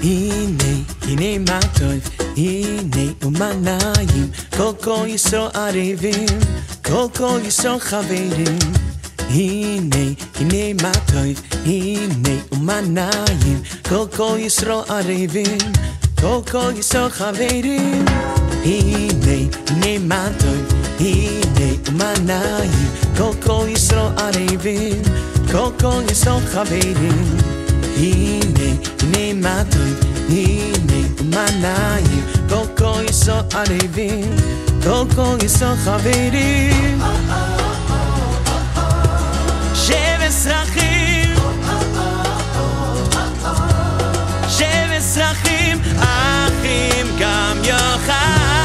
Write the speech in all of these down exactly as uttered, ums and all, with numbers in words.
הנה, הנה מה טוב, הנה ומה נעים, כל כל ישראל ערבים, כל כל ישראל חברים. הנה, הנה מה טוב, הנה ומה נעים, כל כל ישראל ערבים, כל כל ישראל חברים. הנה, הנה מה טוב, הנה ומה נעים, כל כל ישראל ערבים, כל כל ישראל חברים. הנה, הנה מה טוב, הנה ומה נעים, כל כל ישראל ערבים, כל כל ישראל חברים. שבס רחים, שבס רחים, אחים גם יוחד.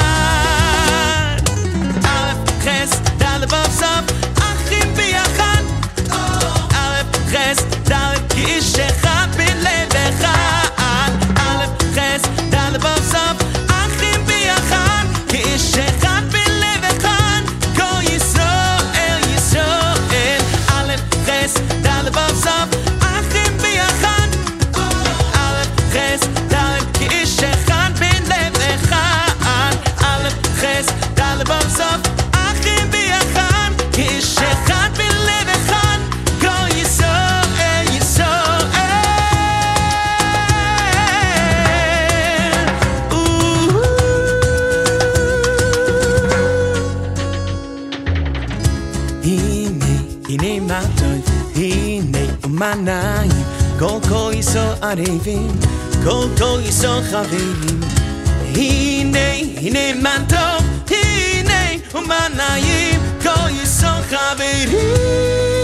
א' חס ד' ו' סוף, אחים ביחד. א' חס ד' כאיש אחד בלב אחד. א' חס ד' ו' סוף, אחים ביחד, כאיש אחד בלב אחד. כל ישראל ישראל, א' חס ד' ו' סוף, אחים ביחד. א' חס ד' כאיש אחד בלב אחד. א' חס ד' ו' סוף, אחים ביחד, כאיש אחד בלב אחד. כל ישראל ישראל. הנה, הנה מה טוב, הנה ומה נעים, כל כל ישראל ערבים, כל כל ישראל חברים. הנה, הנה מה טוב, הנה ומה נעים, כל ישראל חברים.